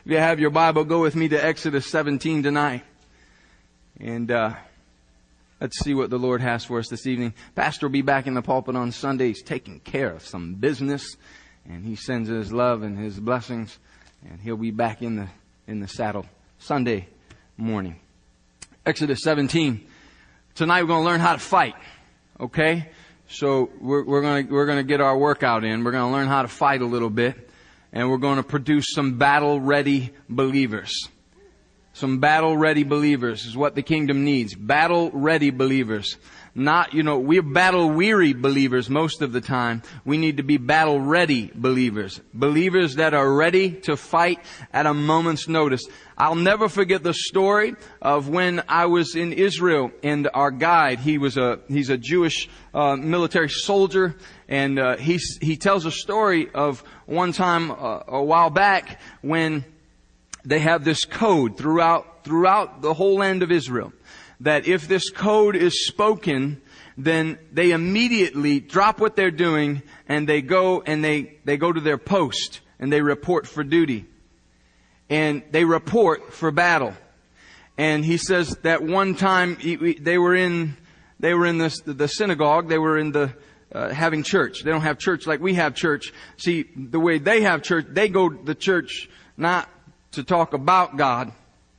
If you have your Bible, go with me to Exodus 17 tonight. And let's see what the Lord has for us this evening. Pastor will be back in the pulpit on Sunday. He's taking care of some business. And he sends his love and his blessings. And he'll be back in the saddle Sunday morning. Exodus 17. Tonight we're going to learn how to fight. Okay? So we're going to get our workout in. We're going to learn how to fight a little bit. And we're going to produce some battle-ready believers. Some battle-ready believers is what the kingdom needs. Battle-ready believers. Not, we're battle-weary believers most of the time. We need to be battle-ready believers. Believers that are ready to fight at a moment's notice. I'll never forget the story of when I was in Israel and our guide, he's a Jewish military soldier, and he tells a story of one time a while back when they have this code throughout the whole land of Israel, that if this code is spoken, then they immediately drop what they're doing and they go to their post and they report for duty. And they report for battle. And he says that one time they were in the synagogue. They were in having church. They don't have church like we have church. See, the way they have church, they go to the church not to talk about God,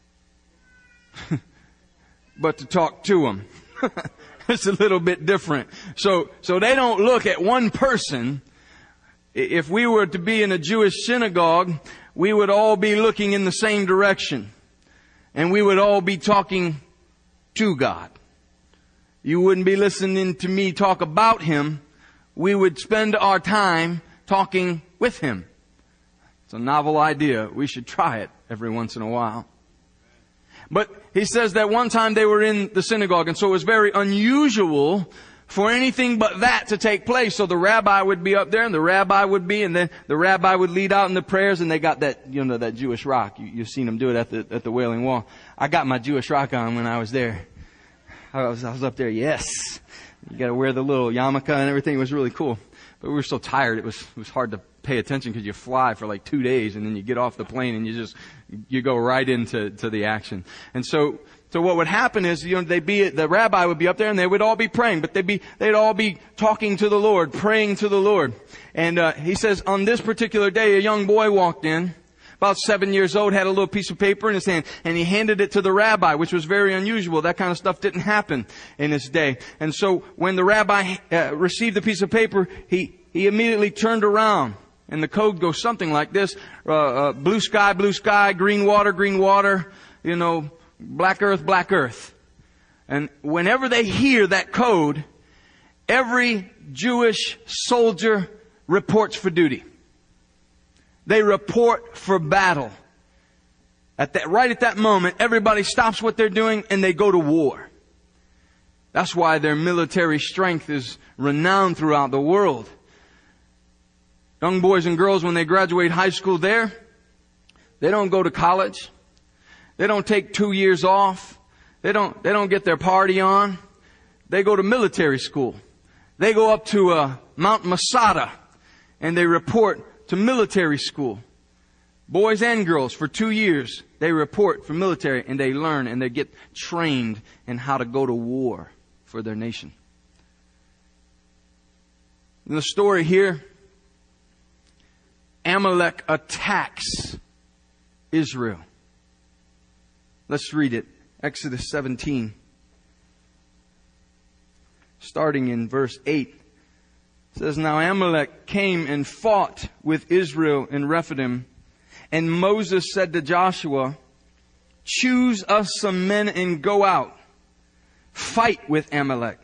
but to talk to Him. It's a little bit different. So they don't look at one person. If we were to be in a Jewish synagogue, we would all be looking in the same direction. And we would all be talking to God. You wouldn't be listening to me talk about Him. We would spend our time talking with Him. It's a novel idea. We should try it every once in a while. But he says that one time they were in the synagogue, and so it was very unusual for anything but that to take place. So the rabbi would be up there, and then the rabbi would lead out in the prayers, and they got that, that Jewish rock. You've seen them do it at the Wailing Wall. I got my Jewish rock on when I was there. I was up there, yes. You gotta wear the little yarmulke and everything. It was really cool. But we were so tired, it was hard to pay attention because you fly for like 2 days, and then you get off the plane and you go right into the action. And so what would happen is, the rabbi would be up there and they would all be praying, but they'd all be talking to the Lord, praying to the Lord. And, he says on this particular day, a young boy walked in, about 7 years old, had a little piece of paper in his hand, and he handed it to the rabbi, which was very unusual. That kind of stuff didn't happen in his day. And so when the rabbi received the piece of paper, he immediately turned around. And the code goes something like this: blue sky, green water, black earth. And whenever they hear that code, every Jewish soldier reports for duty. They report for battle. Right at that moment, everybody stops what they're doing and they go to war. That's why their military strength is renowned throughout the world. Young boys and girls, when they graduate high school they don't go to college. They don't take 2 years off. They don't get their party on. They go to military school. They go up to Mount Masada and they report to military school. Boys and girls, for 2 years, they report for military and they learn and they get trained in how to go to war for their nation. In the story here, Amalek attacks Israel. Let's read it. Exodus 17. Starting in verse 8. It says, "Now Amalek came and fought with Israel in Rephidim. And Moses said to Joshua, 'Choose us some men and go out. Fight with Amalek.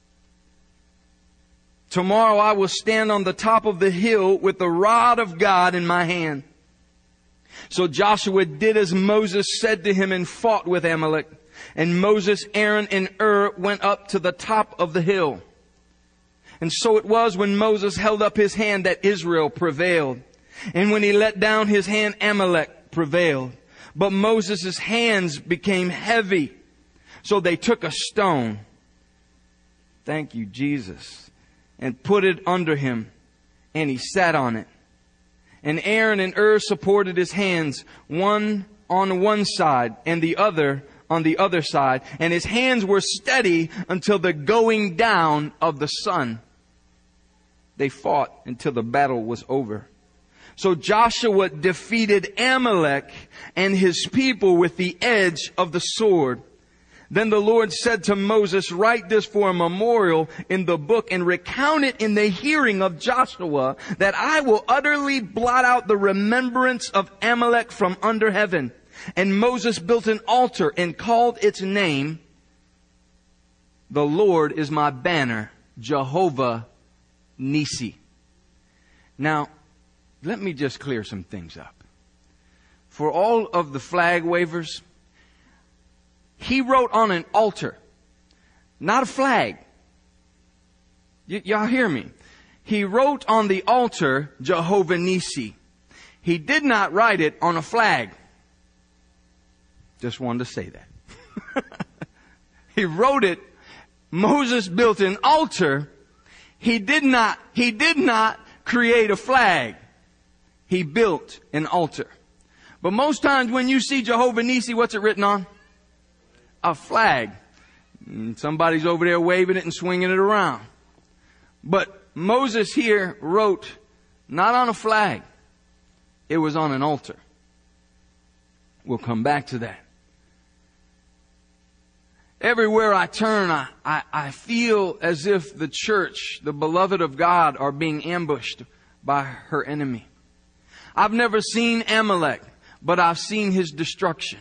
Tomorrow I will stand on the top of the hill with the rod of God in my hand.' So Joshua did as Moses said to him and fought with Amalek. And Moses, Aaron, and Hur went up to the top of the hill. And so it was when Moses held up his hand that Israel prevailed. And when he let down his hand, Amalek prevailed. But Moses' hands became heavy. So they took a stone." Thank you, Jesus. "And put it under him. And he sat on it. And Aaron and Ur supported his hands, one on one side and the other on the other side. And his hands were steady until the going down of the sun. They fought until the battle was over. So Joshua defeated Amalek and his people with the edge of the sword. Then the Lord said to Moses, write this for a memorial in the book and recount it in the hearing of Joshua, that I will utterly blot out the remembrance of Amalek from under heaven. And Moses built an altar and called its name, the Lord is my banner, Jehovah Nissi. Now, let me just clear some things up. For all of the flag wavers, he wrote on an altar, not a flag. Y'all hear me? He wrote on the altar, Jehovah Nissi. He did not write it on a flag. Just wanted to say that. He wrote it. Moses built an altar. He did not create a flag. He built an altar. But most times when you see Jehovah Nissi, what's it written on? A flag. And somebody's over there waving it and swinging it around. But Moses here wrote not on a flag. It was on an altar. We'll come back to that. Everywhere I turn, I feel as if the church, the beloved of God, are being ambushed by her enemy. I've never seen Amalek, but I've seen his destruction.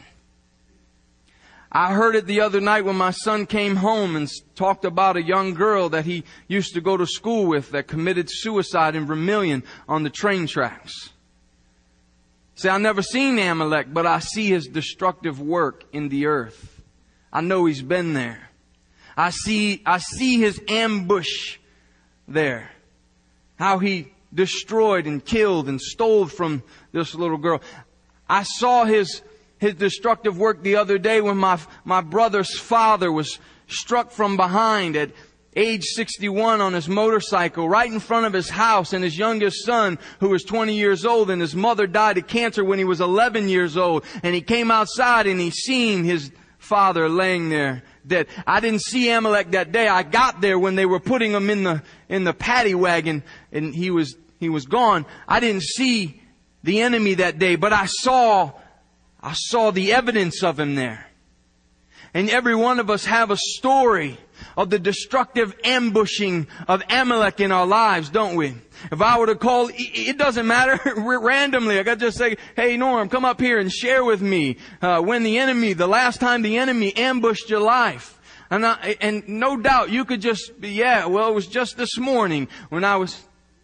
I heard it the other night when my son came home and talked about a young girl that he used to go to school with that committed suicide in Vermilion on the train tracks. See, I've never seen Amalek, but I see his destructive work in the earth. I know he's been there. I see his ambush there. How he destroyed and killed and stole from this little girl. I saw his destructive work the other day when my brother's father was struck from behind at age 61 on his motorcycle right in front of his house, and his youngest son, who was 20 years old, and his mother died of cancer when he was 11 years old. And he came outside and he seen his father laying there dead. I didn't see Amalek that day. I got there when they were putting him in the paddy wagon, and he was gone. I didn't see the enemy that day, but I saw the evidence of him there. And every one of us have a story of the destructive ambushing of Amalek in our lives, don't we? If I were to call, it doesn't matter, randomly, I could just say, hey Norm, come up here and share with me when the last time the enemy ambushed your life. And no doubt you could just, it was just this morning when I was,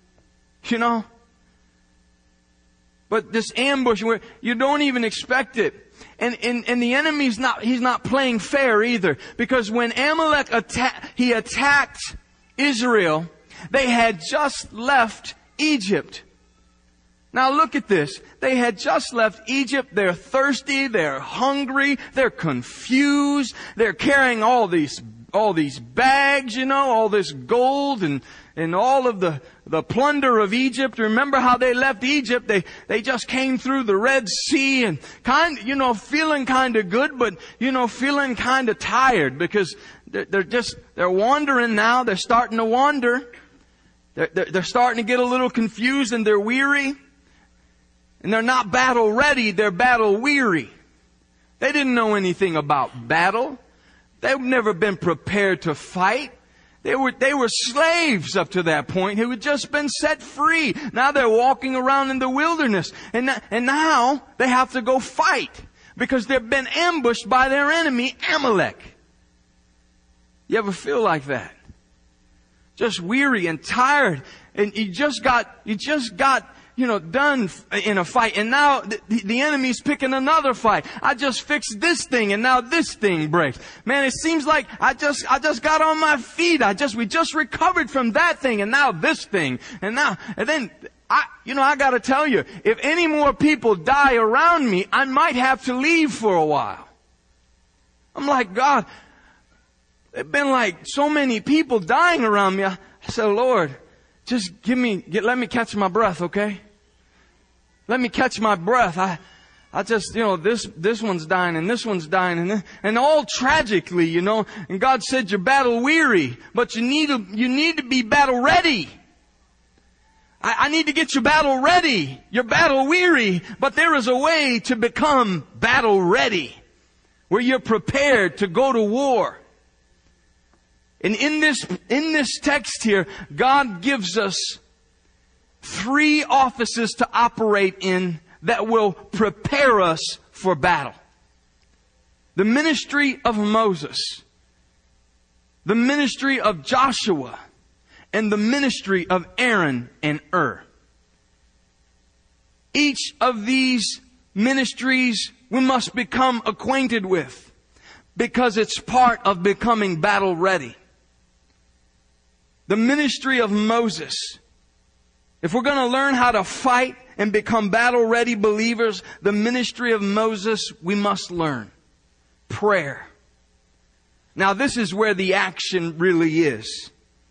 But this ambush where you don't even expect it. And the enemy's he's not playing fair either. Because when Amalek attacked Israel, they had just left Egypt. Now look at this. They had just left Egypt. They're thirsty. They're hungry. They're confused. They're carrying all these bags, all this gold and all of the plunder of Egypt. Remember how they left Egypt? They just came through the Red Sea and feeling kind of good, but, feeling kind of tired because they're wandering now. They're starting to wander. They're starting to get a little confused and they're weary. And they're not battle ready. They're battle weary. They didn't know anything about battle. They've never been prepared to fight. They were slaves up to that point who had just been set free. Now they're walking around in the wilderness. And now they have to go fight because they've been ambushed by their enemy, Amalek. You ever feel like that? Just weary and tired. And you just got done in a fight. And now the enemy's picking another fight. I just fixed this thing and now this thing breaks. Man, it seems like I just got on my feet. We just recovered from that thing and now this thing. And then I gotta tell you, if any more people die around me, I might have to leave for a while. I'm like, God, there've been like so many people dying around me. I said, Lord, just let me catch my breath, okay? Let me catch my breath. I just, this one's dying and this one's dying and all tragically, and God said you're battle weary, but you need to be battle ready. I need to get you battle ready. You're battle weary, but there is a way to become battle ready where you're prepared to go to war. And in this text here, God gives us 3 offices to operate in that will prepare us for battle. The ministry of Moses, the ministry of Joshua, and the ministry of Aaron and Ur. Each of these ministries we must become acquainted with because it's part of becoming battle ready. The ministry of Moses. If we're going to learn how to fight and become battle ready believers, the ministry of Moses we must learn. Prayer. Now this is where the action really is.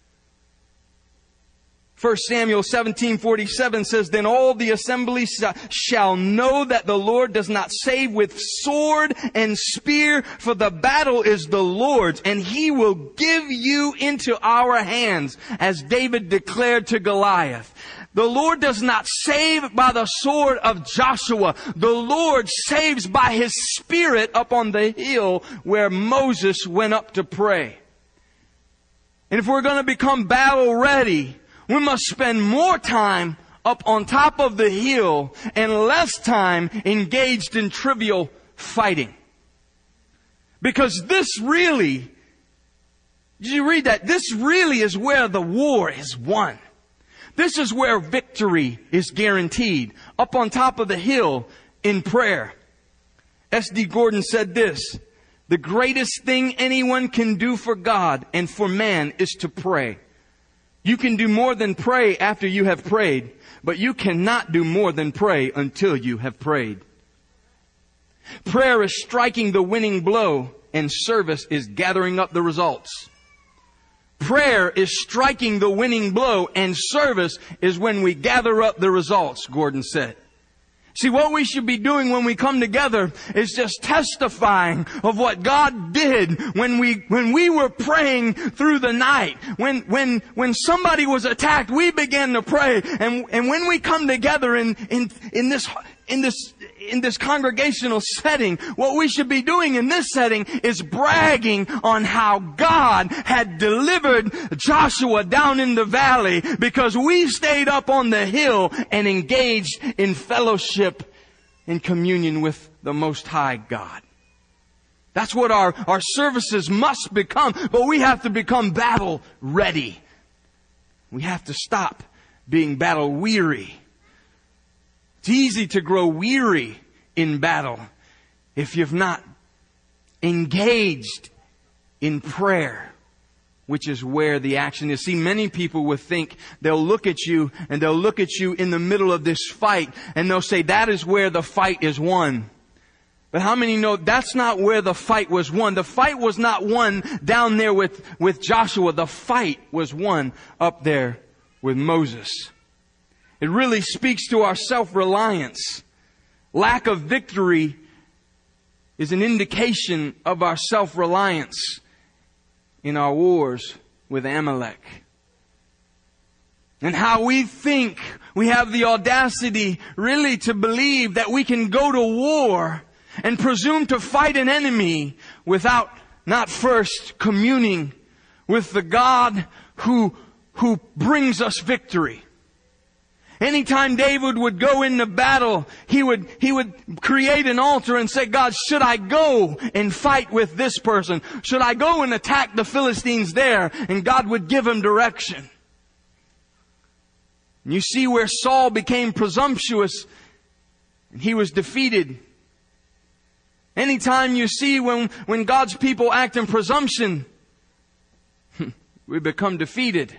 1 Samuel 17:47 says, "Then all the assembly shall know that the Lord does not save with sword and spear, for the battle is the Lord's, and He will give you into our hands," as David declared to Goliath. The Lord does not save by the sword of Joshua. The Lord saves by His Spirit up on the hill where Moses went up to pray. And if we're going to become battle ready, we must spend more time up on top of the hill and less time engaged in trivial fighting. Because this really, did you read that? This really is where the war is won. This is where victory is guaranteed. Up on top of the hill in prayer. S.D. Gordon said this: "The greatest thing anyone can do for God and for man is to pray. You can do more than pray after you have prayed, but you cannot do more than pray until you have prayed." Prayer is striking the winning blow, and service is gathering up the results. Prayer is striking the winning blow, and service is when we gather up the results, Gordon said. See, what we should be doing when we come together is just testifying of what God did when we were praying through the night. When somebody was attacked, we began to pray. And when we come together in this congregational setting, what we should be doing in this setting is bragging on how God had delivered Joshua down in the valley because we stayed up on the hill and engaged in fellowship and communion with the Most High God. That's what our services must become, but we have to become battle ready. We have to stop being battle weary. It's easy to grow weary in battle if you've not engaged in prayer, which is where the action is. See, many people will think they'll look at you and they'll look at you in the middle of this fight and they'll say that is where the fight is won. But how many know that's not where the fight was won? The fight was not won down there with Joshua. The fight was won up there with Moses. It really speaks to our self-reliance. Lack of victory is an indication of our self-reliance in our wars with Amalek. And how we think we have the audacity really to believe that we can go to war and presume to fight an enemy without not first communing with the God who brings us victory. Anytime David would go into battle, he would create an altar and say, God, should I go and fight with this person? Should I go and attack the Philistines there? And God would give him direction. And you see where Saul became presumptuous and he was defeated. Anytime you see when God's people act in presumption, we become defeated.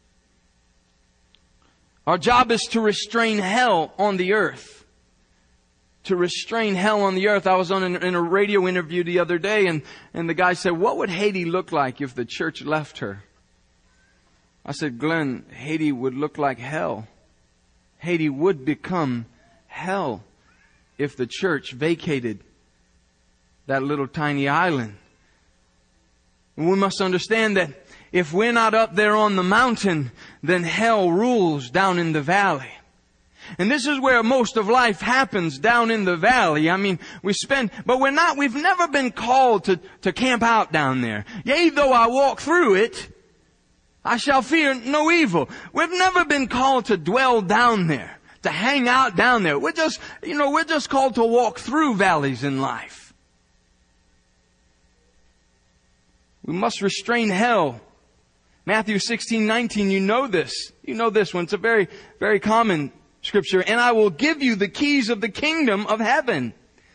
Our job is to restrain hell on the earth. To restrain hell on the earth. I was in a radio interview the other day and the guy said, what would Haiti look like if the church left her? I said, Glenn, Haiti would look like hell. Haiti would become hell if the church vacated that little tiny island. We must understand that if we're not up there on the mountain, then hell rules down in the valley. And this is where most of life happens, down in the valley. I mean, we've never been called to camp out down there. Yea, though I walk through it, I shall fear no evil. We've never been called to dwell down there, to hang out down there. We're just called to walk through valleys in life. We must restrain hell. Matthew 16:19, you know this. You know this one. It's a very, very common scripture. And I will give you the keys of the kingdom of heaven.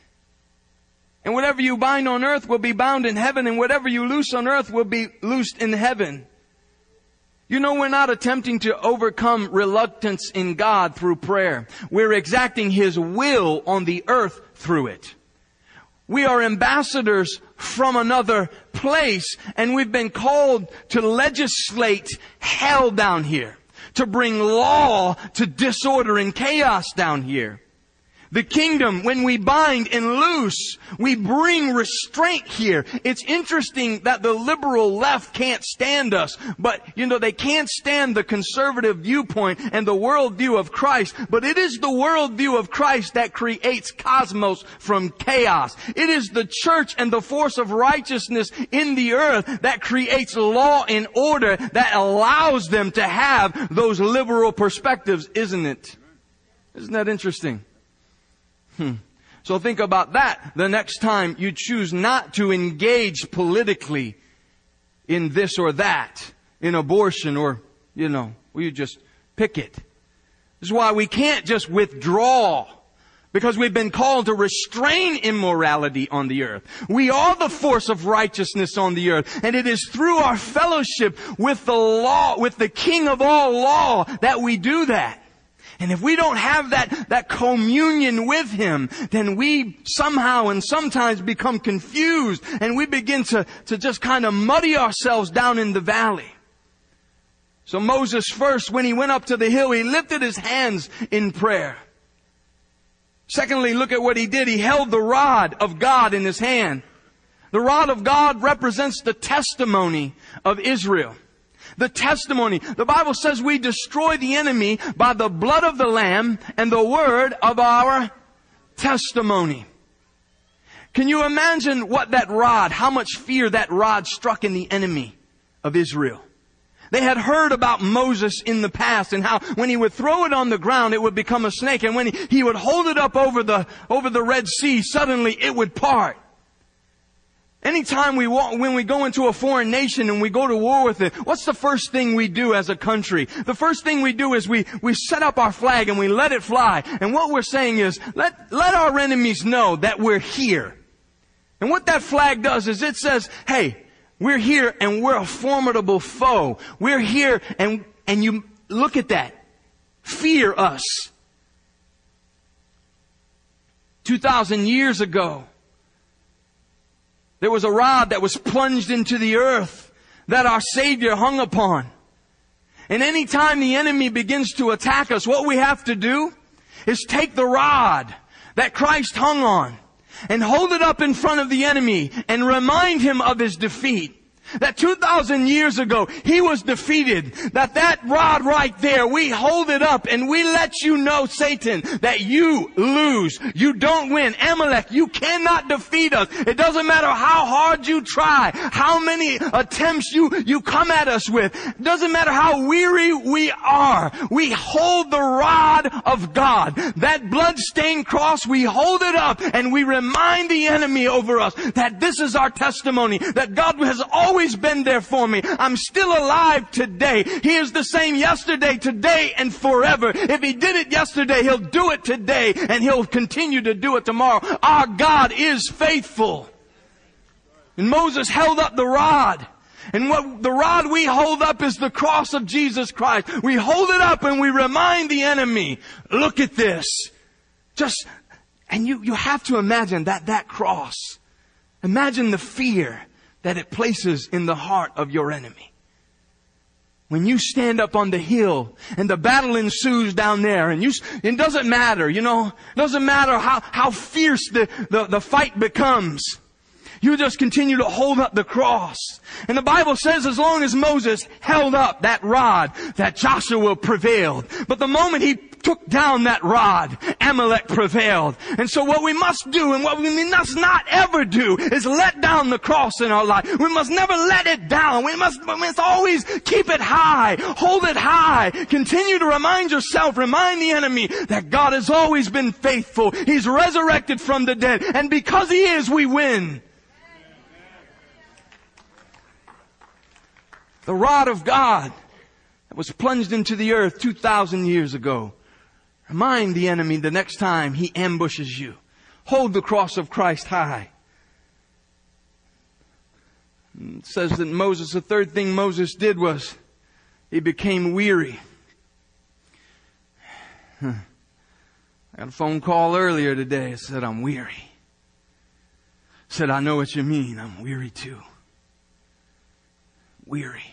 And whatever you bind on earth will be bound in heaven, and whatever you loose on earth will be loosed in heaven. You know, we're not attempting to overcome reluctance in God through prayer. We're exacting His will on the earth through it. We are ambassadors from another place, and we've been called to legislate hell down here, to bring law to disorder and chaos down here. The kingdom, when we bind and loose, we bring restraint here. It's interesting that the liberal left can't stand us, but they can't stand the conservative viewpoint and the worldview of Christ. But it is the worldview of Christ that creates cosmos from chaos. It is the church and the force of righteousness in the earth that creates law and order that allows them to have those liberal perspectives, isn't it? Isn't that interesting? So think about that the next time you choose not to engage politically in this or that, in abortion or, you just pick it. This is why we can't just withdraw, because we've been called to restrain immorality on the earth. We are the force of righteousness on the earth, and it is through our fellowship with the law, with the King of all law, that we do that. And if we don't have that communion with Him, then we somehow and sometimes become confused, and we begin to just kind of muddy ourselves down in the valley. So Moses first, when he went up to the hill, he lifted his hands in prayer. Secondly, look at what he did. He held the rod of God in his hand. The rod of God represents the testimony of Israel. The testimony. The Bible says we destroy the enemy by the blood of the Lamb and the word of our testimony. Can you imagine how much fear that rod struck in the enemy of Israel? They had heard about Moses in the past, and how when he would throw it on the ground, it would become a snake. And when he would hold it up over the Red Sea, suddenly it would part. Anytime when we go into a foreign nation and we go to war with it, what's the first thing we do as a country? The first thing we do is we set up our flag and we let it fly. And what we're saying is, let our enemies know that we're here. And what that flag does is it says, hey, we're here and we're a formidable foe. We're here and you look at that. Fear us. 2,000 years ago, there was a rod that was plunged into the earth that our Savior hung upon. And any time the enemy begins to attack us, what we have to do is take the rod that Christ hung on and hold it up in front of the enemy and remind him of his defeat. That 2,000 years ago, he was defeated. That rod right there, we hold it up and we let you know, Satan, that you lose. You don't win. Amalek, you cannot defeat us. It doesn't matter how hard you try, how many attempts you come at us with. It doesn't matter how weary we are. We hold the rod of God. That blood-stained cross, we hold it up and we remind the enemy over us that this is our testimony, that God has always been there for me. I'm still alive today. He is the same yesterday, today, and forever. If He did it yesterday, He'll do it today, and He'll continue to do it tomorrow. Our God is faithful. And Moses held up the rod. And what the rod we hold up is the cross of Jesus Christ. We hold it up and we remind the enemy, look at this. And you have to imagine that cross. Imagine the fear that it places in the heart of your enemy. When you stand up on the hill and the battle ensues down there, and it doesn't matter, it doesn't matter how fierce the fight becomes. You just continue to hold up the cross. And the Bible says as long as Moses held up that rod, that Joshua prevailed. But the moment he took down that rod, Amalek prevailed. And so what we must do, and what we must not ever do, is let down the cross in our life. We must never let it down. We must always keep it high, hold it high. Continue to remind yourself, remind the enemy that God has always been faithful. He's resurrected from the dead. And because He is, we win. The rod of God that was plunged into the earth 2,000 years ago. Remind the enemy the next time he ambushes you. Hold the cross of Christ high. It says that the third thing Moses did was he became weary. I got a phone call earlier today. It said, I'm weary. I said, I know what you mean. I'm weary too. Weary.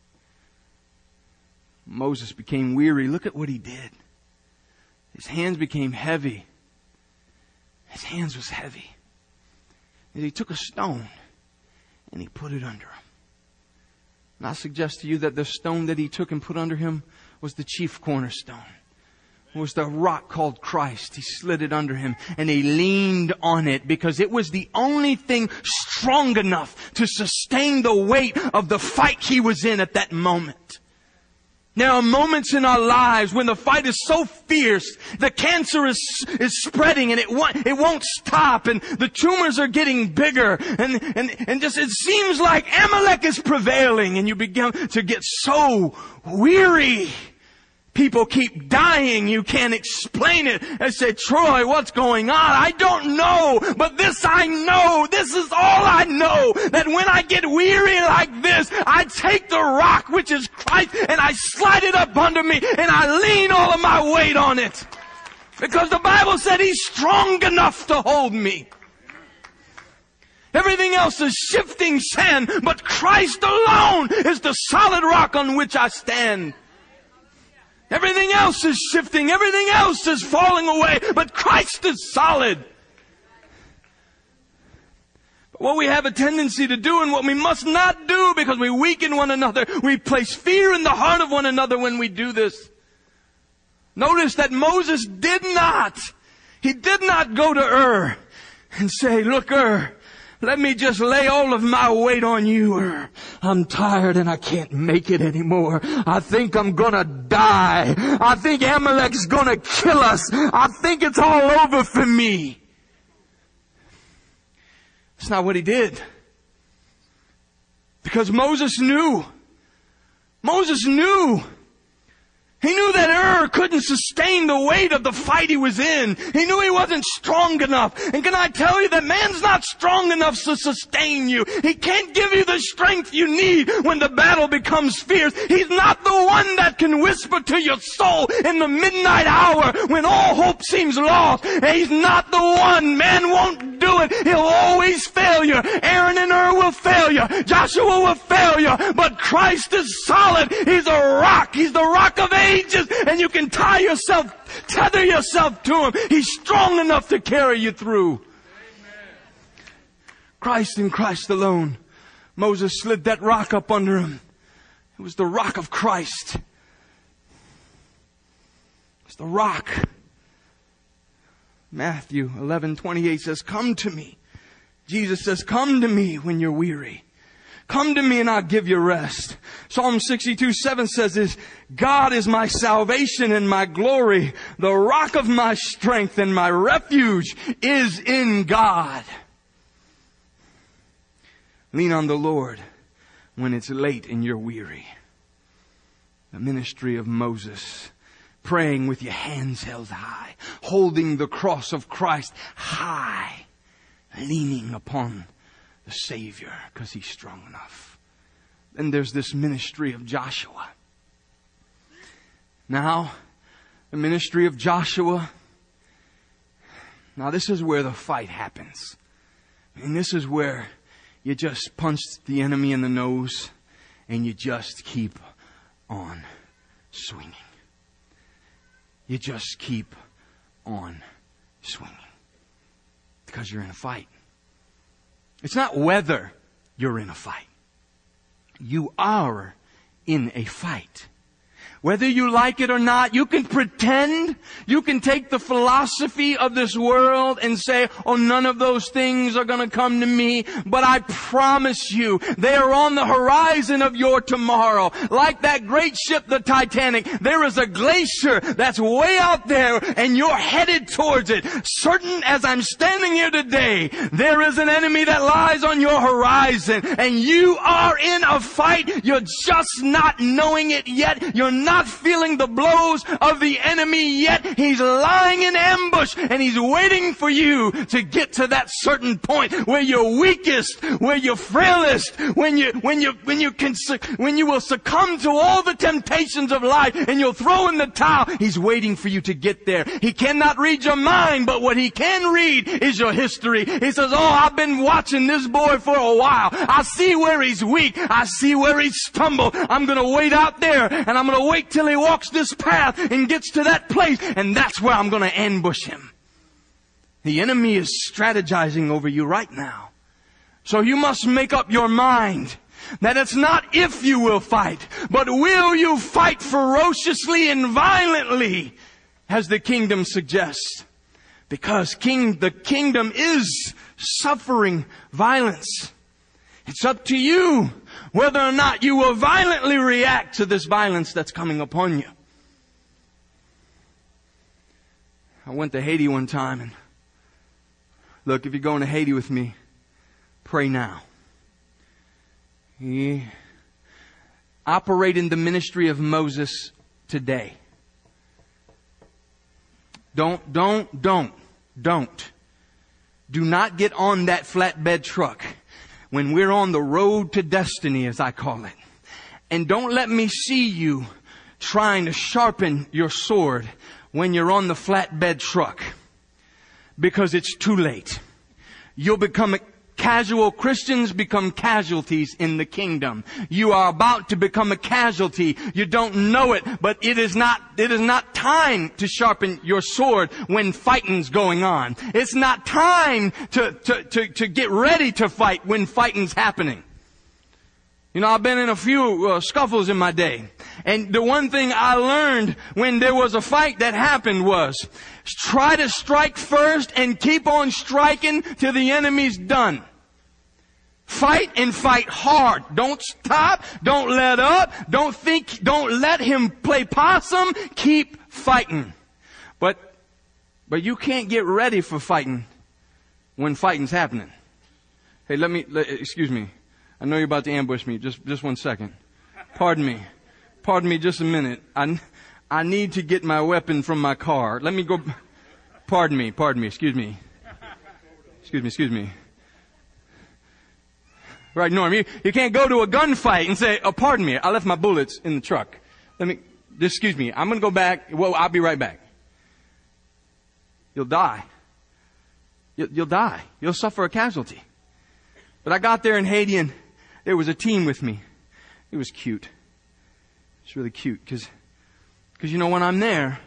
Moses became weary. Look at what he did. His hands became heavy. His hands was heavy. And he took a stone and he put it under him. And I suggest to you that the stone that he took and put under him was the chief cornerstone. It was the rock called Christ. He slid it under him and he leaned on it because it was the only thing strong enough to sustain the weight of the fight he was in at that moment. There are moments in our lives when the fight is so fierce, the cancer is spreading and it won't stop, and the tumors are getting bigger, and just it seems like Amalek is prevailing, and you begin to get so weary. People keep dying. You can't explain it. I say, Troy, what's going on? I don't know. But this I know. This is all I know. That when I get weary like this, I take the rock, which is Christ, and I slide it up under me, and I lean all of my weight on it. Because the Bible said He's strong enough to hold me. Everything else is shifting sand, but Christ alone is the solid rock on which I stand. Everything else is shifting. Everything else is falling away. But Christ is solid. But what we have a tendency to do and what we must not do because we weaken one another, we place fear in the heart of one another when we do this. Notice that Moses did not. He did not go to Ur and say, look, Ur, let me just lay all of my weight on you. I'm tired and I can't make it anymore. I think I'm gonna die. I think Amalek's gonna kill us. I think it's all over for me. That's not what he did. Because Moses knew. Moses knew. He knew that Ur couldn't sustain the weight of the fight he was in. He knew he wasn't strong enough. And can I tell you that man's not strong enough to sustain you. He can't give you the strength you need when the battle becomes fierce. He's not the one that can whisper to your soul in the midnight hour when all hope seems lost. He's not the one. Man won't do it. He'll always fail you. Aaron and Ur will fail you. Joshua will fail you. But Christ is solid. He's a rock. He's the rock of ages. And you can tether yourself to Him. He's strong enough to carry you through. Amen. Christ and Christ alone. Moses slid that rock up under him. It was the rock of Christ. It's the rock. Matthew 11:28 says, come to me. Jesus says, come to me when you're weary. Come to me and I'll give you rest. Psalm 62:7 says this, God is my salvation and my glory. The rock of my strength and my refuge is in God. Lean on the Lord when it's late and you're weary. The ministry of Moses, praying with your hands held high, holding the cross of Christ high, leaning upon the Savior because He's strong enough. Then there's this ministry of Joshua. Now, the ministry of Joshua. Now this is where the fight happens. And this is where you just punch the enemy in the nose and you just keep on swinging. You just keep on swinging. Because you're in a fight. It's not whether you're in a fight. You are in a fight. Whether you like it or not, you can pretend, you can take the philosophy of this world and say, oh, none of those things are going to come to me. But I promise you, they are on the horizon of your tomorrow. Like that great ship, the Titanic, there is a glacier that's way out there and you're headed towards it. Certain as I'm standing here today, there is an enemy that lies on your horizon and you are in a fight. You're just not knowing it yet. You're not feeling the blows of the enemy yet. He's lying in ambush and he's waiting for you to get to that certain point where you're weakest, where you're frailest, when you will succumb to all the temptations of life and you'll throw in the towel. He's waiting for you to get there. He cannot read your mind, but what he can read is your history. He says, oh, I've been watching this boy for a while. I see where he's weak. I see where he's stumbled. I'm going to wait out there and I'm going to wait till he walks this path and gets to that place, and that's where I'm going to ambush him. The enemy is strategizing over you right now. So you must make up your mind that it's not if you will fight, but will you fight ferociously and violently, as the kingdom suggests. Because the kingdom is suffering violence. It's up to you whether or not you will violently react to this violence that's coming upon you. I went to Haiti one time and look, if you're going to Haiti with me, pray now. Operate in the ministry of Moses today. Don't. Do not get on that flatbed truck when we're on the road to destiny, as I call it. And don't let me see you trying to sharpen your sword when you're on the flatbed truck. Because it's too late. You'll become casual Christians become casualties in the kingdom. You are about to become a casualty. You don't know it, but it is not time to sharpen your sword when fighting's going on. It's not time to get ready to fight when fighting's happening. You know, I've been in a few scuffles in my day. And the one thing I learned when there was a fight that happened was try to strike first and keep on striking till the enemy's done. Fight and fight hard. Don't stop. Don't let up. Don't let him play possum. Keep fighting. But you can't get ready for fighting when fighting's happening. Hey, excuse me. I know you're about to ambush me. Just 1 second. Pardon me just a minute. I need to get my weapon from my car. Let me go. Pardon me. Excuse me. Right, Norm, you can't go to a gunfight and say, oh, pardon me, I left my bullets in the truck. Excuse me, I'm going to go back. Well, I'll be right back. You'll die. You'll die. You'll suffer a casualty. But I got there in Haiti and there was a team with me. It was cute. It's really cute because you know, when I'm there,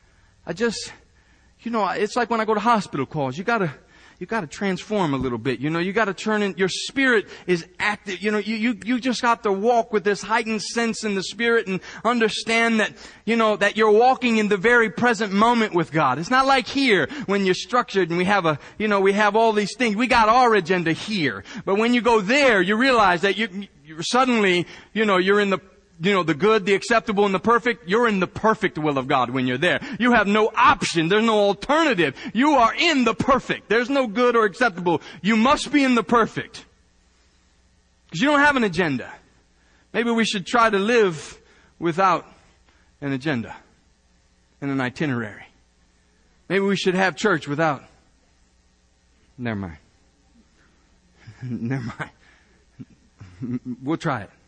it's like when I go to hospital calls. You gotta transform a little bit. You know, you gotta turn in, your spirit is active. You know, you just got to walk with this heightened sense in the spirit and understand that, you know, that you're walking in the very present moment with God. It's not like here when you're structured and we have all these things. We got our agenda here. But when you go there, you realize that you suddenly, you know, you're in the good, the acceptable, and the perfect. You're in the perfect will of God when you're there. You have no option. There's no alternative. You are in the perfect. There's no good or acceptable. You must be in the perfect. Because you don't have an agenda. Maybe we should try to live without an agenda and an itinerary. Maybe we should have church without. Never mind. We'll try it.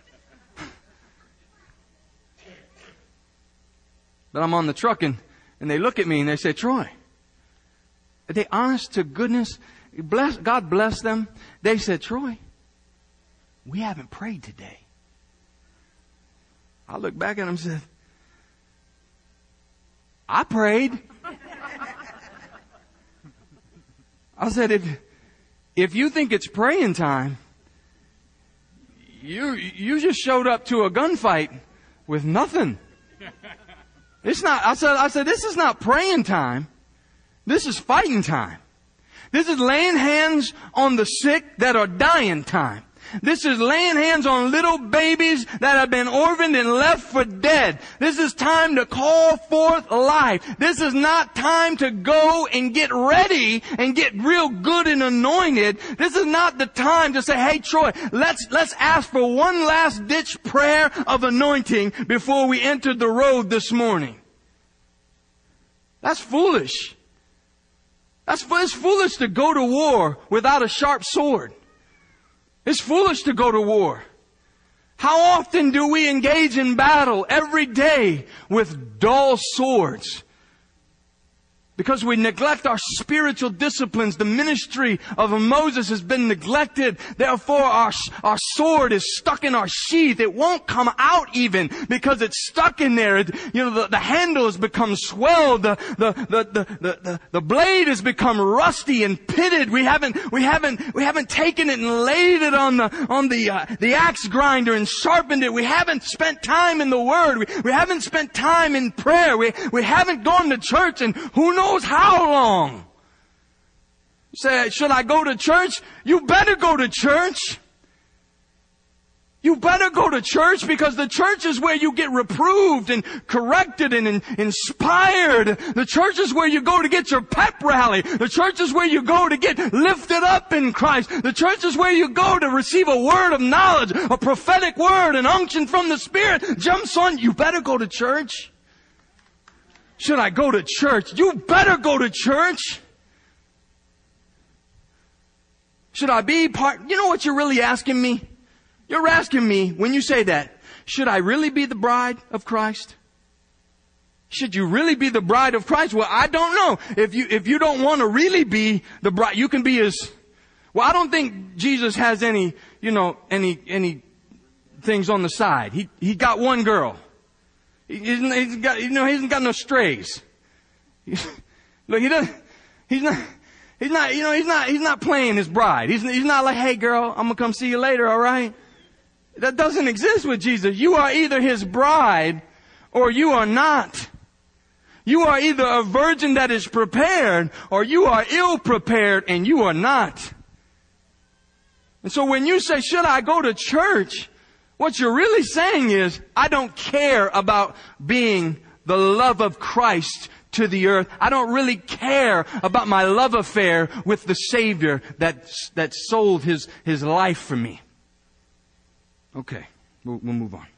But I'm on the truck and they look at me and they say, Troy, are they honest to goodness? God bless them. They said, Troy, we haven't prayed today. I looked back at him and said, I prayed. I said, if you think it's praying time, you just showed up to a gunfight with nothing. It's not, I said, this is not praying time. This is fighting time. This is laying hands on the sick that are dying time. This is laying hands on little babies that have been orphaned and left for dead. This is time to call forth life. This is not time to go and get ready and get real good and anointed. This is not the time to say, hey Troy, let's ask for one last ditch prayer of anointing before we enter the road this morning. That's foolish. It's foolish to go to war without a sharp sword. It's foolish to go to war. How often do we engage in battle every day with dull swords? Because we neglect our spiritual disciplines. The ministry of Moses has been neglected. Therefore, our sword is stuck in our sheath. It won't come out even because it's stuck in there. The handle has become swelled. The blade has become rusty and pitted. We haven't taken it and laid it on the axe grinder and sharpened it. We haven't spent time in the Word. We haven't spent time in prayer. We haven't gone to church, and who knows how long. You say, should I go to church? You better go to church. You better go to church, because the church is where you get reproved and corrected and inspired. The church is where you go to get your pep rally. The church is where you go to get lifted up in Christ. The church is where you go to receive a word of knowledge, a prophetic word, an unction from the Spirit jumps on. You better go to church. Should I go to church? You better go to church. Should I be part? You know what you're really asking me? You're asking me, when you say that, should I really be the bride of Christ? Should you really be the bride of Christ? Well, I don't know. If you don't want to really be the bride, you can be his. Well, I don't think Jesus has any things on the side. He got one girl. He hasn't got no strays. Look, he's not playing his bride. He's not like, hey girl, I'm gonna come see you later, alright? That doesn't exist with Jesus. You are either his bride or you are not. You are either a virgin that is prepared or you are ill prepared and you are not. And so when you say, should I go to church? What you're really saying is, I don't care about being the love of Christ to the earth. I don't really care about my love affair with the Savior that sold his life for me. Okay, we'll move on.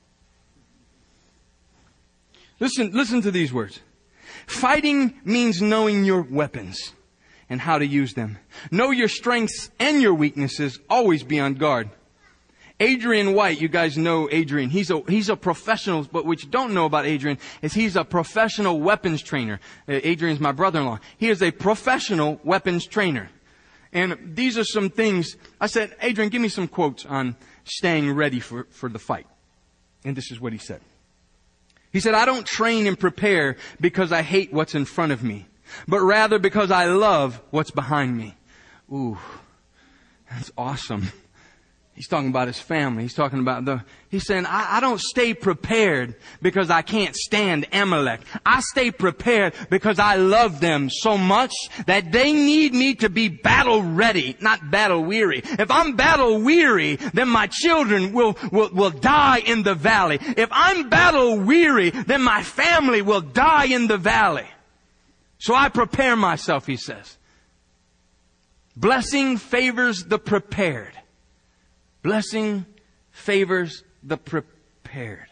Listen to these words. Fighting means knowing your weapons and how to use them. Know your strengths and your weaknesses. Always be on guard. Adrian White, you guys know Adrian. He's a professional, but what you don't know about Adrian is he's a professional weapons trainer. Adrian's my brother-in-law. He is a professional weapons trainer. And these are some things. I said, Adrian, give me some quotes on staying ready for the fight. And this is what he said. He said, I don't train and prepare because I hate what's in front of me, but rather because I love what's behind me. Ooh, that's awesome. He's talking about his family. He's talking about he's saying, I don't stay prepared because I can't stand Amalek. I stay prepared because I love them so much that they need me to be battle ready, not battle weary. If I'm battle weary, then my children will die in the valley. If I'm battle weary, then my family will die in the valley. So I prepare myself, he says. Blessing favors the prepared. Blessing favors the prepared.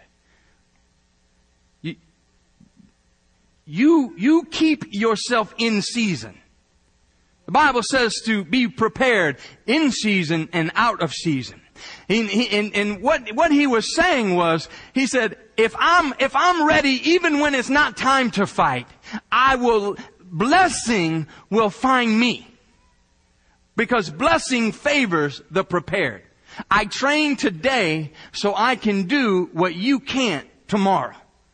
You keep yourself in season. The Bible says to be prepared in season and out of season. And what he was saying was, he said, if I'm ready even when it's not time to fight, blessing will find me. Because blessing favors the prepared. I train today so I can do what you can't tomorrow.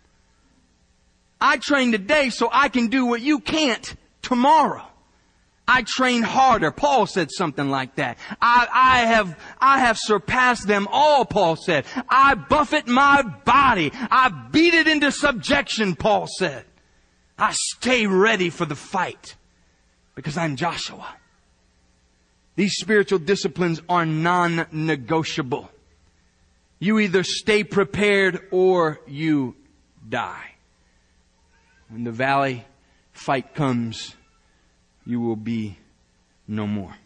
I train today so I can do what you can't tomorrow. I train harder. Paul said something like that. I have surpassed them all, Paul said. I buffet my body. I beat it into subjection, Paul said. I stay ready for the fight because I'm Joshua. These spiritual disciplines are non-negotiable. You either stay prepared or you die. When the valley fight comes, you will be no more.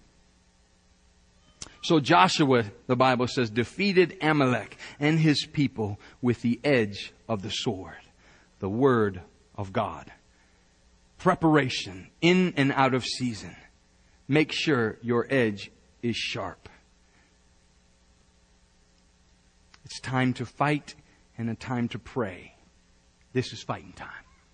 So Joshua, the Bible says, defeated Amalek and his people with the edge of the sword, the word of God. Preparation in and out of season. Make sure your edge is sharp. It's time to fight and a time to pray. This is fighting time.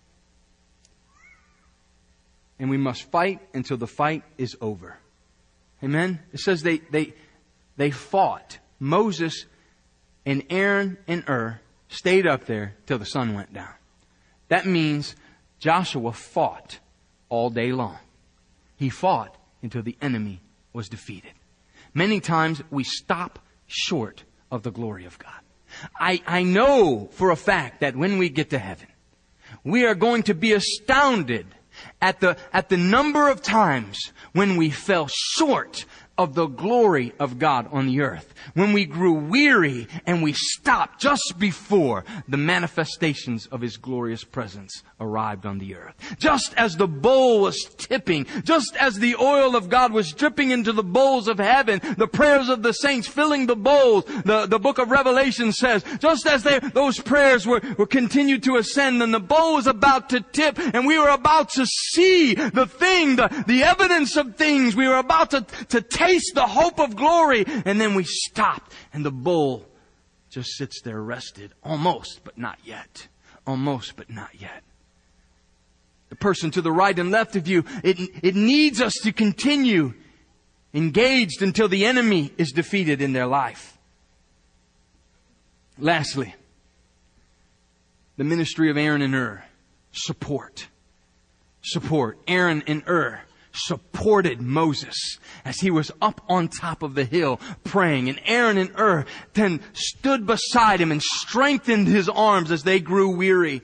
And we must fight until the fight is over. Amen? It says they fought. Moses and Aaron and stayed up there till the sun went down. That means Joshua fought all day long. He fought until the enemy was defeated. Many times we stop short of the glory of God. I know for a fact that when we get to heaven, we are going to be astounded at the number of times when we fell short of the glory of God on the earth. When we grew weary and we stopped just before the manifestations of His glorious presence arrived on the earth. Just as the bowl was tipping, just as the oil of God was dripping into the bowls of heaven, the prayers of the saints filling the bowls, the book of Revelation says, just as those prayers were continued to ascend and the bowl was about to tip and we were about to see the thing, the evidence of things, we were about to taste the hope of glory, and then we stopped and the bowl just sits there rested. Almost, but not yet. Almost, but not yet. The person to the right and left of you, it needs us to continue engaged until the enemy is defeated in their life. Lastly, the ministry of Aaron and Ur. Support. Aaron and Ur supported Moses as he was up on top of the hill praying. And Aaron and Ur then stood beside him and strengthened his arms as they grew weary.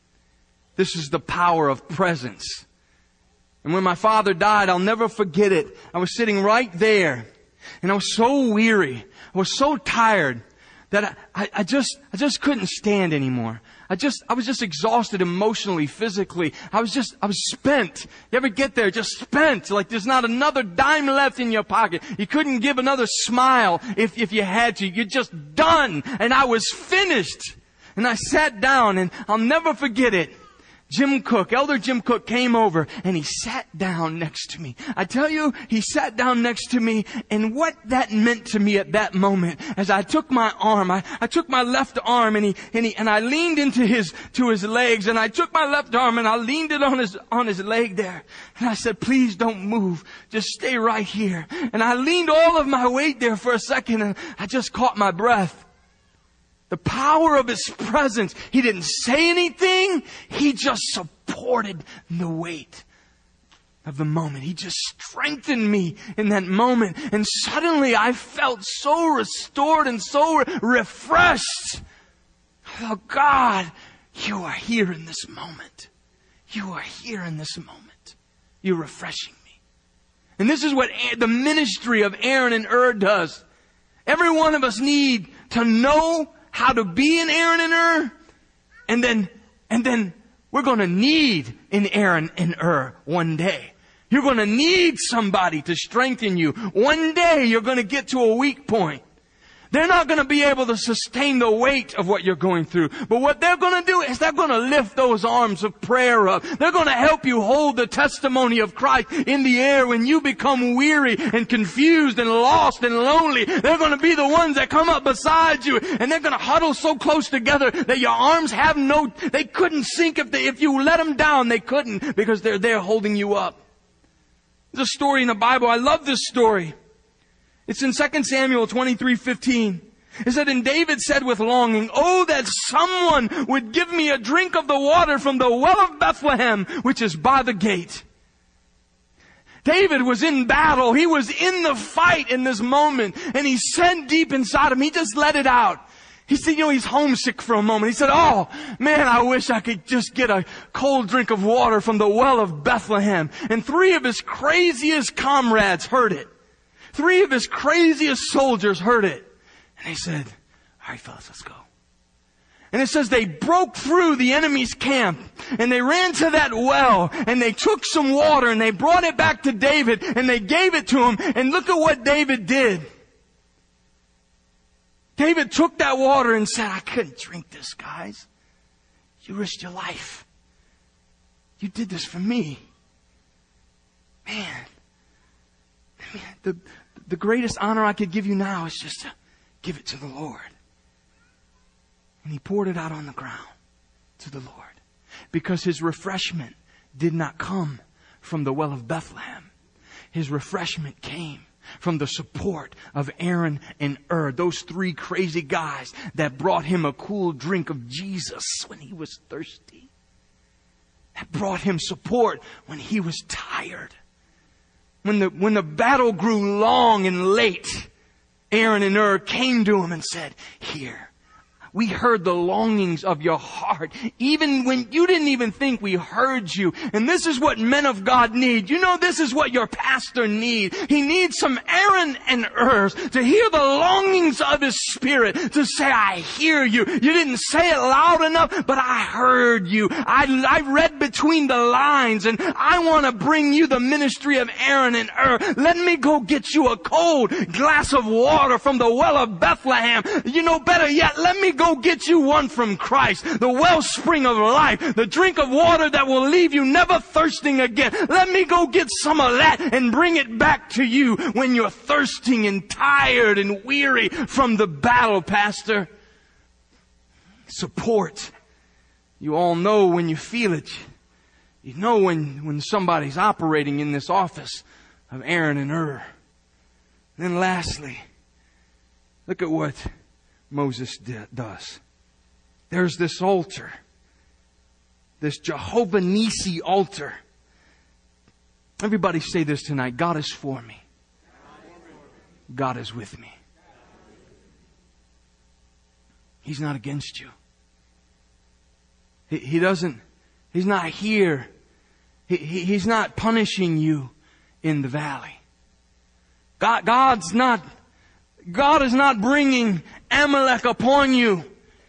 This is the power of presence. And when my father died, I'll never forget it. I was sitting right there and I was so weary. I was so tired that I just couldn't stand anymore. I was just exhausted emotionally, physically. I was spent. You ever get there just spent? Like there's not another dime left in your pocket. You couldn't give another smile if you had to. You're just done. And I was finished. And I sat down and I'll never forget it. Elder Jim Cook came over and he sat down next to me. I tell you, he sat down next to me, and what that meant to me at that moment, as I took my arm, I took my left arm and I leaned into his legs, and I took my left arm and I leaned it on his leg there. And I said, please don't move. Just stay right here. And I leaned all of my weight there for a second and I just caught my breath. The power of His presence. He didn't say anything. He just supported the weight of the moment. He just strengthened me in that moment. And suddenly I felt so restored and so refreshed. Oh God, you are here in this moment. You are here in this moment. You're refreshing me. And this is what the ministry of Aaron and Ur does. Every one of us need to know how to be an Aaron and Ur, and then we're going to need an Aaron and Ur one day. You're going to need somebody to strengthen you. One day you're going to get to a weak point. They're not going to be able to sustain the weight of what you're going through. But what they're going to do is they're going to lift those arms of prayer up. They're going to help you hold the testimony of Christ in the air when you become weary and confused and lost and lonely. They're going to be the ones that come up beside you, and they're going to huddle so close together that your arms they couldn't sink if you let them down. They couldn't, because they're there holding you up. There's a story in the Bible. I love this story. It's in 2 Samuel 23:15. It said, and David said with longing, oh, that someone would give me a drink of the water from the well of Bethlehem, which is by the gate. David was in battle. He was in the fight in this moment. And he said deep inside him, he just let it out. He said, he's homesick for a moment. He said, oh, man, I wish I could just get a cold drink of water from the well of Bethlehem. And 3 of his craziest comrades heard it. 3 of his craziest soldiers heard it. And they said, all right, fellas, let's go. And it says they broke through the enemy's camp and they ran to that well and they took some water and they brought it back to David and they gave it to him. And look at what David did. David took that water and said, I couldn't drink this, guys. You risked your life. You did this for me. Man, the greatest honor I could give you now is just to give it to the Lord. And he poured it out on the ground to the Lord. Because his refreshment did not come from the well of Bethlehem. His refreshment came from the support of Aaron and Ur, those 3 crazy guys that brought him a cool drink of Jesus when he was thirsty. That brought him support when he was tired. When the battle grew long and late, Aaron and Ur came to him and said, here, we heard the longings of your heart, even when you didn't even think we heard you. And this is what men of God need. This is what your pastor needs. He needs some Aaron and Urs to hear the longings of his spirit, to say, I hear you. You didn't say it loud enough, but I heard you. I read between the lines, and I want to bring you the ministry of Aaron and Ur. Let me go get you a cold glass of water from the well of Bethlehem. Better yet, let me go get you one from Christ, the wellspring of life, the drink of water that will leave you never thirsting again. Let me go get some of that and bring it back to you when you're thirsting and tired and weary from the battle, Pastor. Support. You all know when you feel it. You know when somebody's operating in this office of Aaron and Ur. Then lastly, look at what Moses does. There's this altar. This Jehovah Nissi altar. Everybody say this tonight. God is for me. God is with me. He's not against you. He's not here. He's not punishing you in the valley. God is not bringing Amalek upon you.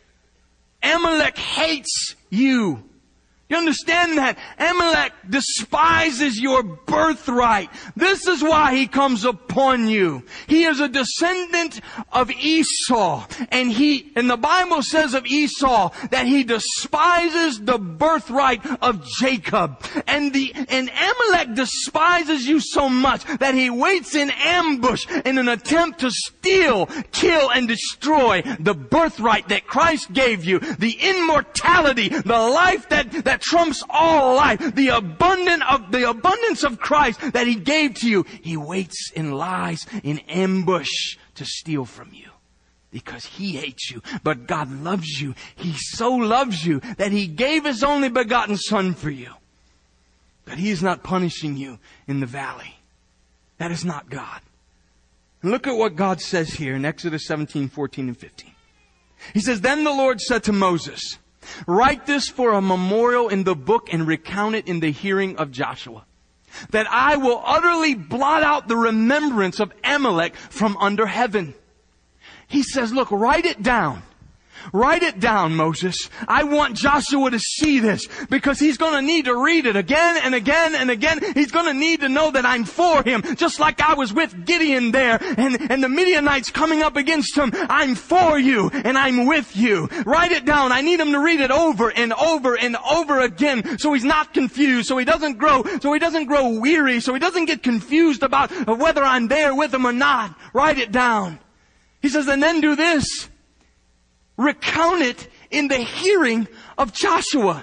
Amalek hates you. You understand that? Amalek despises your birthright. This is why he comes upon you. He is a descendant of Esau. And the Bible says of Esau that he despises the birthright of Jacob. And Amalek despises you so much that he waits in ambush in an attempt to steal, kill, and destroy the birthright that Christ gave you. The immortality, the life that trumps all life, the abundance of Christ that He gave to you. He waits and lies in ambush to steal from you because He hates you. But God loves you. He so loves you that He gave His only begotten Son for you. But He is not punishing you in the valley. That is not God. And look at what God says here in Exodus 17, 14, and 15. He says, Then the Lord said to Moses, Write this for a memorial in the book and recount it in the hearing of Joshua, that I will utterly blot out the remembrance of Amalek from under heaven. He says, look, write it down. Write it down, Moses. I want Joshua to see this because he's going to need to read it again and again and again. He's going to need to know that I'm for him, just like I was with Gideon there and the Midianites coming up against him. I'm for you and I'm with you. Write it down. I need him to read it over and over and over again so he's not confused, so he doesn't grow weary, so he doesn't get confused about whether I'm there with him or not. Write it down. He says, and then do this. Recount it in the hearing of Joshua.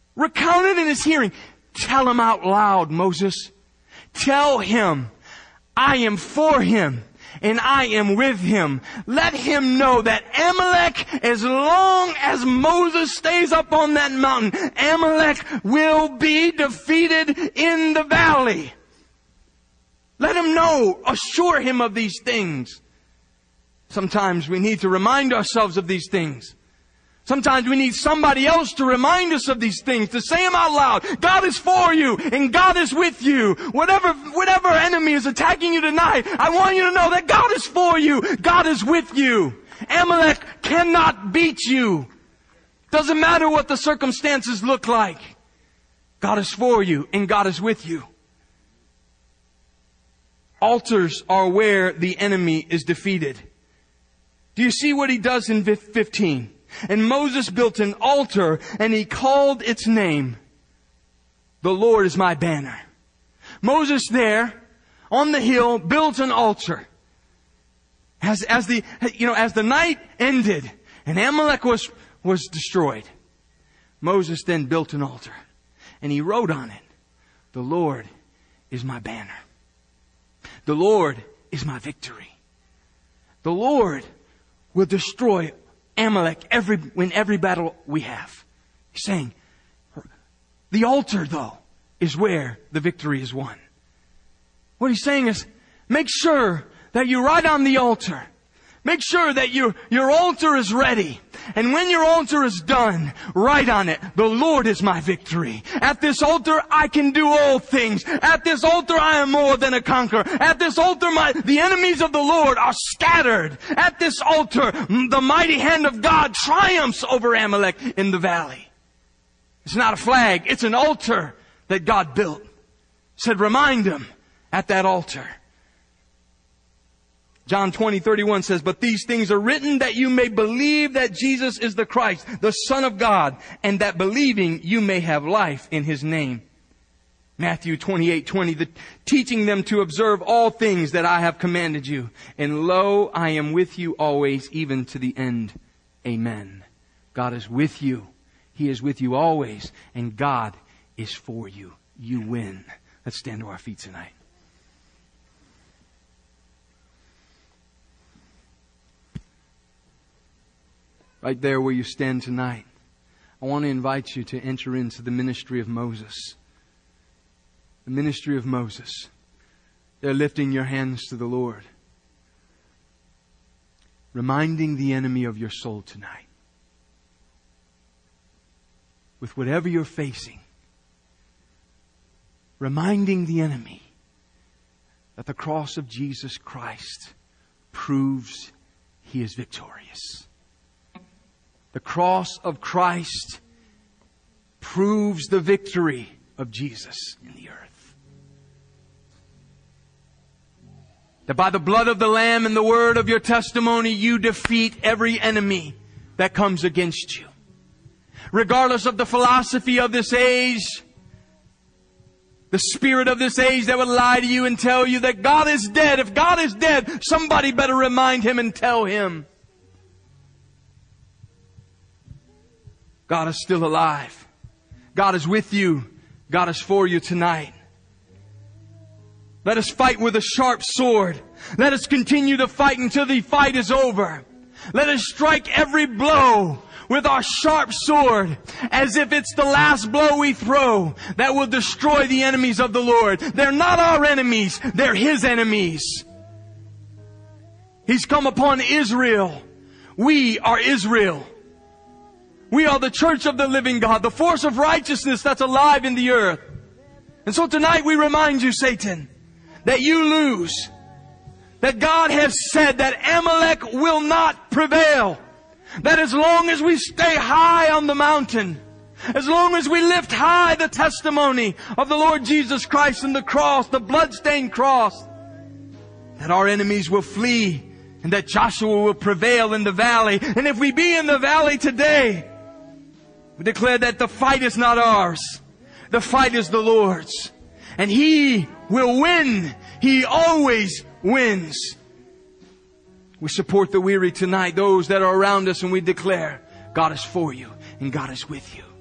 Recount it in his hearing. Tell him out loud, Moses. Tell him, I am for him and I am with him. Let him know that Amalek, as long as Moses stays up on that mountain, Amalek will be defeated in the valley. Let him know, assure him of these things. Sometimes we need to remind ourselves of these things. Sometimes we need somebody else to remind us of these things, to say them out loud. God is for you and God is with you. Whatever enemy is attacking you tonight, I want you to know that God is for you. God is with you. Amalek cannot beat you. Doesn't matter what the circumstances look like. God is for you and God is with you. Altars are where the enemy is defeated. Do you see what he does in 15? And Moses built an altar and he called its name, "The Lord is my banner." Moses there on the hill built an altar. As the night ended and Amalek was destroyed, Moses then built an altar and he wrote on it, "The Lord is my banner. The Lord is my victory. The Lord will destroy Amalek in every battle we have." He's saying, the altar, though, is where the victory is won. What he's saying is, make sure that you write on the altar. Make sure that your altar is ready. And when your altar is done, write on it, "The Lord is my victory. At this altar I can do all things. At this altar I am more than a conqueror. At this altar the enemies of the Lord are scattered. At this altar the mighty hand of God triumphs over Amalek in the valley." It's not a flag, it's an altar that God built. Said, remind him at that altar. John 20:31 says, "But these things are written that you may believe that Jesus is the Christ, the Son of God, and that believing you may have life in His name." Matthew 28:20, "Teaching them to observe all things that I have commanded you. And lo, I am with you always, even to the end. Amen." God is with you. He is with you always. And God is for you. You win. Let's stand to our feet tonight. Right there where you stand tonight, I want to invite you to enter into the ministry of Moses. The ministry of Moses. They're lifting your hands to the Lord. Reminding the enemy of your soul tonight. With whatever you're facing. Reminding the enemy that the cross of Jesus Christ proves He is victorious. The cross of Christ proves the victory of Jesus in the earth. That by the blood of the Lamb and the word of your testimony, you defeat every enemy that comes against you. Regardless of the philosophy of this age, the spirit of this age that would lie to you and tell you that God is dead. If God is dead, somebody better remind him and tell him. God is still alive. God is with you. God is for you tonight. Let us fight with a sharp sword. Let us continue to fight until the fight is over. Let us strike every blow with our sharp sword as if it's the last blow we throw that will destroy the enemies of the Lord. They're not our enemies. They're His enemies. He's come upon Israel. We are Israel. We are the church of the living God, the force of righteousness that's alive in the earth. And so tonight we remind you, Satan, that you lose. That God has said that Amalek will not prevail. That as long as we stay high on the mountain, as long as we lift high the testimony of the Lord Jesus Christ and the cross, the bloodstained cross, that our enemies will flee and that Joshua will prevail in the valley. And if we be in the valley today, we declare that the fight is not ours. The fight is the Lord's. And He will win. He always wins. We support the weary tonight, those that are around us, and we declare, God is for you and God is with you.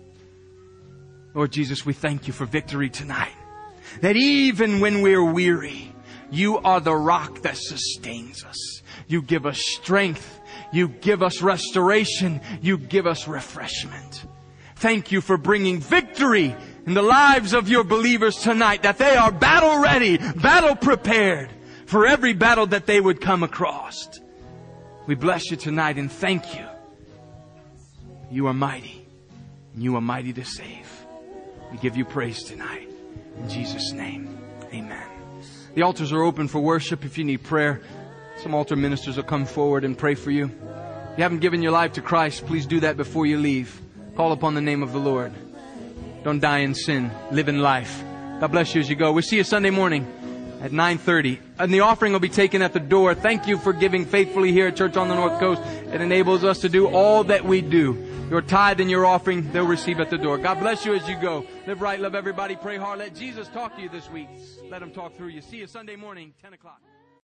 Lord Jesus, we thank you for victory tonight. That even when we're weary, You are the rock that sustains us. You give us strength. You give us restoration. You give us refreshment. Thank you for bringing victory in the lives of your believers tonight, that they are battle ready, battle prepared for every battle that they would come across. We bless you tonight and thank you. You are mighty. You are mighty to save. We give you praise tonight. In Jesus' name, amen. The altars are open for worship. If you need prayer, some altar ministers will come forward and pray for you. If you haven't given your life to Christ, please do that before you leave. Call upon the name of the Lord. Don't die in sin. Live in life. God bless you as you go. We'll see you Sunday morning at 9:30. And the offering will be taken at the door. Thank you for giving faithfully here at Church on the North Coast. It enables us to do all that we do. Your tithe and your offering, they'll receive at the door. God bless you as you go. Live right, love everybody, pray hard. Let Jesus talk to you this week. Let Him talk through you. See you Sunday morning, 10 o'clock.